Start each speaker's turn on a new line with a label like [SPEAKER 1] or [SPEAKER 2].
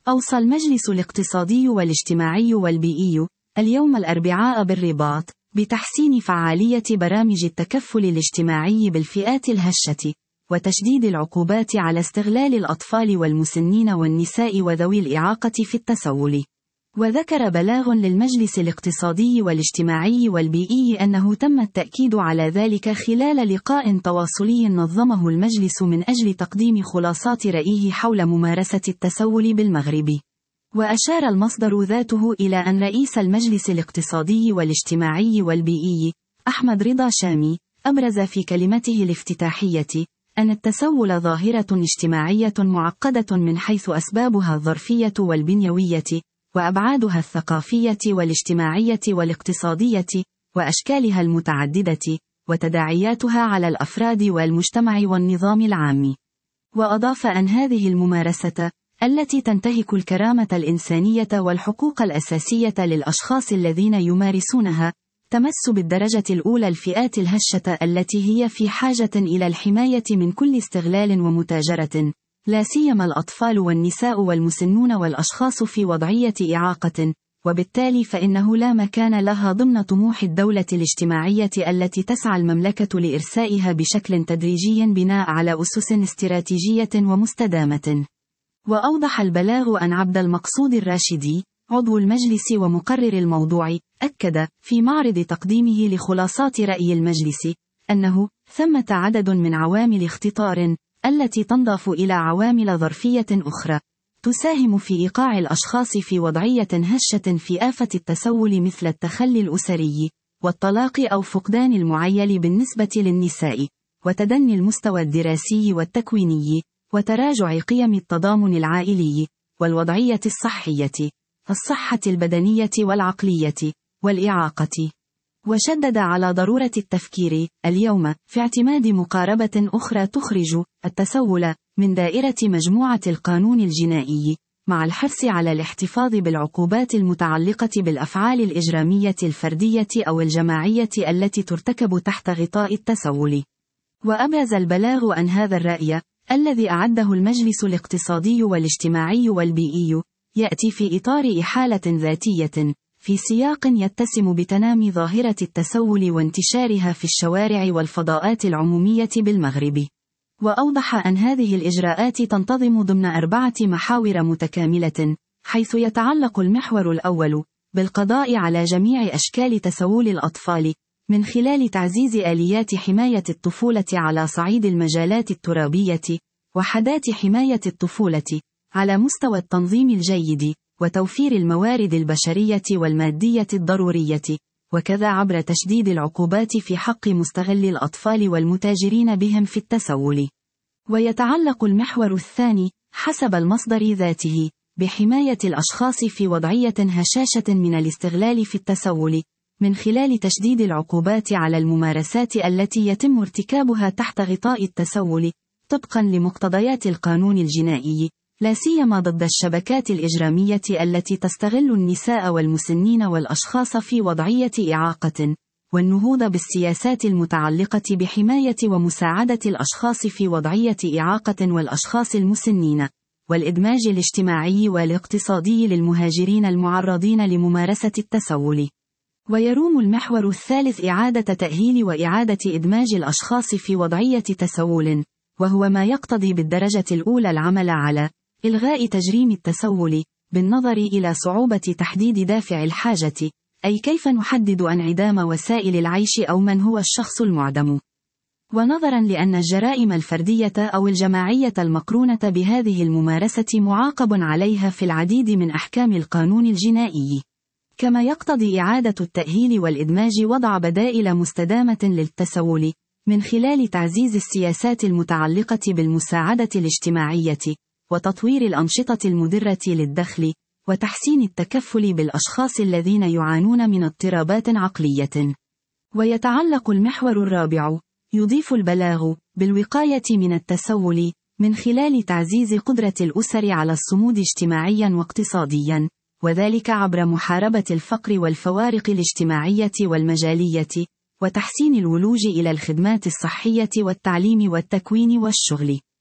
[SPEAKER 1] أوصى المجلس الاقتصادي والاجتماعي والبيئي اليوم الأربعاء بالرباط بتحسين فعالية برامج التكفل الاجتماعي بالفئات الهشة، وتشديد العقوبات على استغلال الأطفال والمسنين والنساء وذوي الإعاقة في التسول. وذكر بلاغ للمجلس الاقتصادي والاجتماعي والبيئي أنه تم التأكيد على ذلك خلال لقاء تواصلي نظمه المجلس من أجل تقديم خلاصات رأيه حول ممارسة التسول بالمغرب. وأشار المصدر ذاته إلى أن رئيس المجلس الاقتصادي والاجتماعي والبيئي أحمد رضا شامي أبرز في كلمته الافتتاحية أن التسول ظاهرة اجتماعية معقدة من حيث أسبابها الظرفية والبنيوية، وأبعادها الثقافية والاجتماعية والاقتصادية، وأشكالها المتعددة، وتداعياتها على الأفراد والمجتمع والنظام العام. وأضاف أن هذه الممارسة التي تنتهك الكرامة الإنسانية والحقوق الأساسية للأشخاص الذين يمارسونها تمس بالدرجة الأولى الفئات الهشة التي هي في حاجة إلى الحماية من كل استغلال ومتاجرة، لا سيما الأطفال والنساء والمسنون والأشخاص في وضعية إعاقة، وبالتالي فإنه لا مكان لها ضمن طموح الدولة الاجتماعية التي تسعى المملكة لإرسائها بشكل تدريجي بناء على أسس استراتيجية ومستدامة. وأوضح البلاغ أن عبد المقصود الراشدي عضو المجلس ومقرر الموضوع أكد في معرض تقديمه لخلاصات رأي المجلس أنه ثمة عدد من عوامل اختطار التي تنضاف إلى عوامل ظرفية أخرى تساهم في إيقاع الأشخاص في وضعية هشة في آفة التسول، مثل التخلي الأسري والطلاق أو فقدان المعيل بالنسبة للنساء، وتدني المستوى الدراسي والتكويني، وتراجع قيم التضامن العائلي، والوضعية الصحية، الصحة البدنية والعقلية، والإعاقة. وشدد على ضرورة التفكير اليوم في اعتماد مقاربة أخرى تخرج التسول من دائرة مجموعة القانون الجنائي، مع الحرص على الاحتفاظ بالعقوبات المتعلقة بالأفعال الإجرامية الفردية أو الجماعية التي ترتكب تحت غطاء التسول. وأبرز البلاغ أن هذا الرأي الذي أعده المجلس الاقتصادي والاجتماعي والبيئي يأتي في إطار إحالة ذاتية في سياق يتسم بتنامي ظاهرة التسول وانتشارها في الشوارع والفضاءات العمومية بالمغرب. وأوضح أن هذه الإجراءات تنتظم ضمن 4 محاور متكاملة، حيث يتعلق المحور الأول بالقضاء على جميع أشكال تسول الأطفال من خلال تعزيز آليات حماية الطفولة على صعيد المجالات الترابية وحدات حماية الطفولة على مستوى التنظيم الجيد وتوفير الموارد البشرية والمادية الضرورية، وكذا عبر تشديد العقوبات في حق مستغلي الأطفال والمتاجرين بهم في التسول. ويتعلق المحور الثاني حسب المصدر ذاته بحماية الأشخاص في وضعية هشاشة من الاستغلال في التسول، من خلال تشديد العقوبات على الممارسات التي يتم ارتكابها تحت غطاء التسول طبقا لمقتضيات القانون الجنائي، لا سيما ضد الشبكات الإجرامية التي تستغل النساء والمسنين والأشخاص في وضعية إعاقة، والنهوض بالسياسات المتعلقة بحماية ومساعدة الأشخاص في وضعية إعاقة والأشخاص المسنين، والإدماج الاجتماعي والاقتصادي للمهاجرين المعرضين لممارسة التسول. ويروم المحور الثالث إعادة تأهيل وإعادة إدماج الأشخاص في وضعية تسول، وهو ما يقتضي بالدرجة الأولى العمل على إلغاء تجريم التسول بالنظر إلى صعوبة تحديد دافع الحاجة، أي كيف نحدد انعدام وسائل العيش أو من هو الشخص المعدم. ونظرا لأن الجرائم الفردية أو الجماعية المقرونة بهذه الممارسة معاقب عليها في العديد من أحكام القانون الجنائي، كما يقتضي إعادة التأهيل والإدماج وضع بدائل مستدامة للتسول من خلال تعزيز السياسات المتعلقة بالمساعدة الاجتماعية، وتطوير الأنشطة المدرة للدخل، وتحسين التكفل بالأشخاص الذين يعانون من اضطرابات عقلية. ويتعلق المحور الرابع يضيف البلاغ بالوقاية من التسول من خلال تعزيز قدرة الأسر على الصمود اجتماعيا واقتصاديا، وذلك عبر محاربة الفقر والفوارق الاجتماعية والمجالية، وتحسين الولوج إلى الخدمات الصحية والتعليم والتكوين والشغل.